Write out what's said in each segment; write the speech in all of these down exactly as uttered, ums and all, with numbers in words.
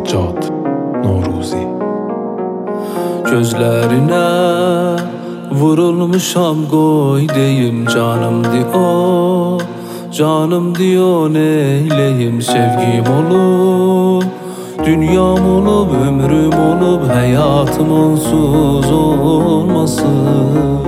Cad Noruzi. Gözlerine vurulmuşam, qoy deyim canımdı o. Canım diyor neyleyim, sevgim olup dünyam olup, ömrüm olup, hayatım onsuz olmasın.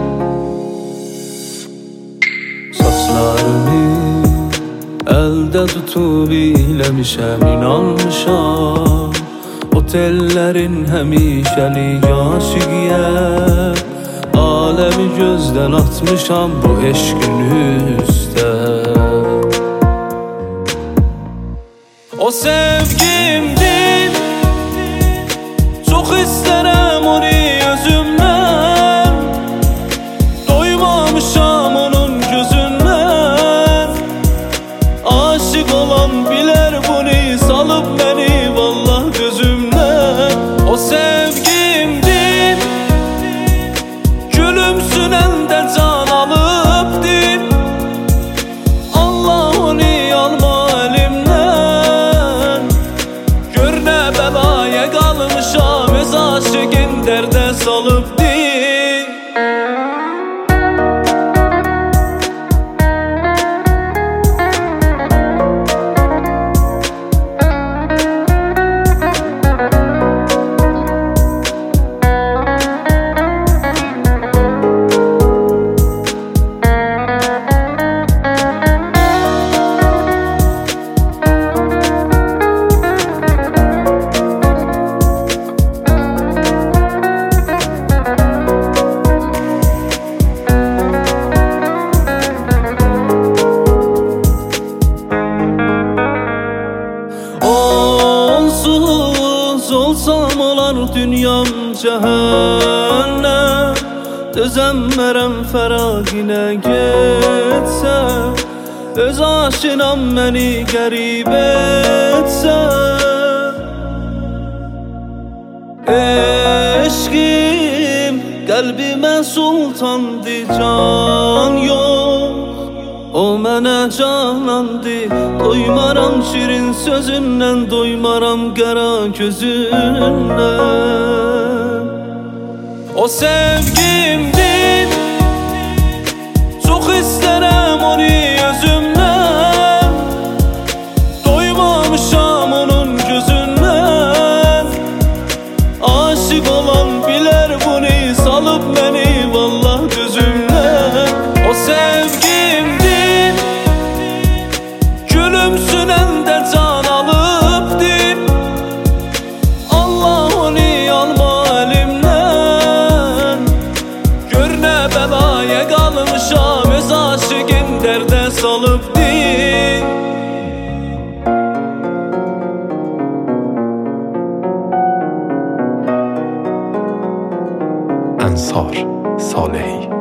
Saçlarımı elde tutup eylemişem, inanmışam otellerin hemişelik aşıqiyəm. Alemi gözden atmışam bu eşkin üstə. O sevgimdir, çok isterim onu özümden. Doymamışam onun gözünden. Aşık olan biler bunu, salıp beni vallah gözümden. O sevgimdir, gülümsünen de can alıpdır. Allah onu alma elimden. Gör ne belaya kalmışam, öz aşıkın derde salıpdır. Onsuz olsam olar dünyam cehennem. Dözəmmərəm fəraqinə getsə, öz aşinam məni qərib etsə. Eşqim qəlbimə sultandı, can yox o mənə canandı. Doymaram şirin sözündən, doymaram qara gözündən. O sevgimdir, çok isterim onu özümden. Doymamışam onun gözünden. Aşık olan biler bunu, salıp beni vallah gözümden. O sevgimdir, gülümsünen de can alıpdır. Allah onu alma elimden. Gör ne belaya kalmışam, öz aşıkın derde salıpdır. Ensar Salehi.